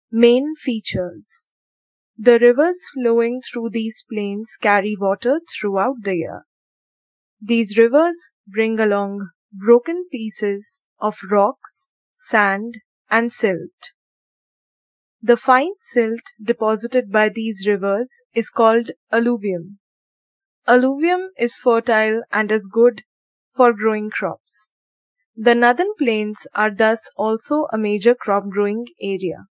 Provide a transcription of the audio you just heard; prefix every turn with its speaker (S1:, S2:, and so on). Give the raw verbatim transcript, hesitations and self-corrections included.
S1: Main features. The rivers flowing through these plains carry water throughout the year. These rivers bring along broken pieces of rocks, sand, and silt. The fine silt deposited by these rivers is called alluvium. Alluvium is fertile and is good for growing crops. The northern plains are thus also a major crop growing area.